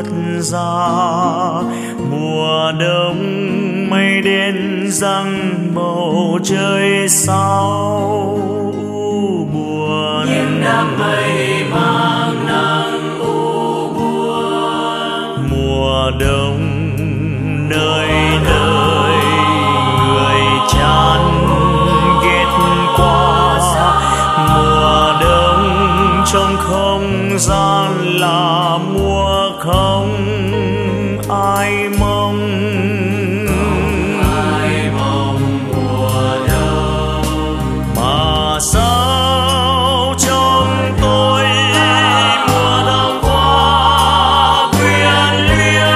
tuốt ra. Mùa đông mây đen giăng bầu trời sao buồn. Những đám mây mang nắng u buồn. Mùa đông nơi nơi người chán ghét quá. Mùa đông trong không gian là mùa không ai mong. Mùa đông Mà sao trong tôi mùa đông qua quyến luyến.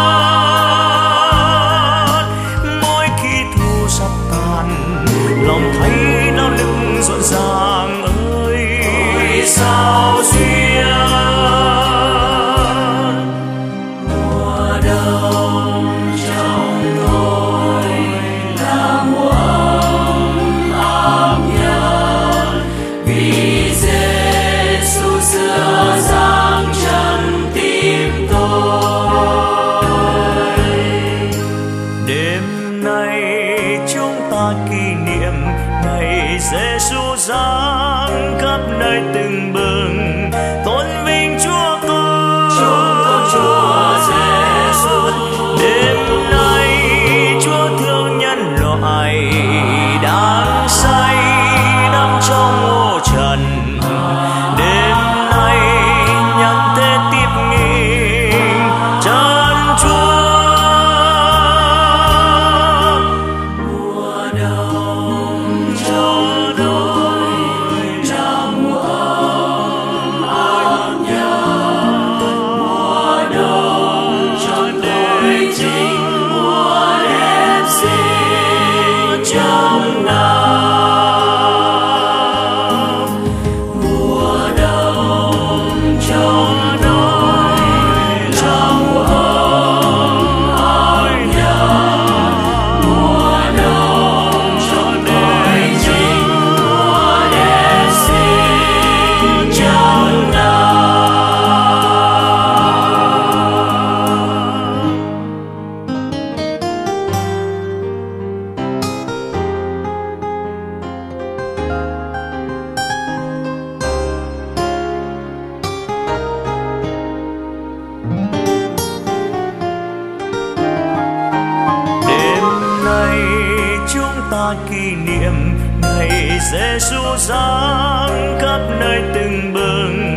Mỗi khi thu sắp tàn lòng thấy nao nức rộn ràng ơi sao duyên. mùa đông trong tôi là mùa ấm nhất. Vì Giêsu xưa giang chân tim tôi. Đêm nay chúng ta kỷ niệm ngày Giêsu giáng khắp nơi từng bừng tôn vinh Chúa Con. Chúng con Chúa Giêsu. Đêm nay Chúa thương nhân loại đang say đắm trong ô trần. Đêm nay nhạc thế tiếp nghinh chân Chúa. Mùa đông trong tôi là mùa ấm nhất. Mùa đông trong tôi chính mùa đẹp xinh trong năm. Mùa đông trong tôi là mùa ấm nhất. Mùa đông trong tôi chính mùa đẹp xinh trong năm. Đêm nay chúng ta kỷ niệm ngày Giêsu giáng khắp nơi từng bừng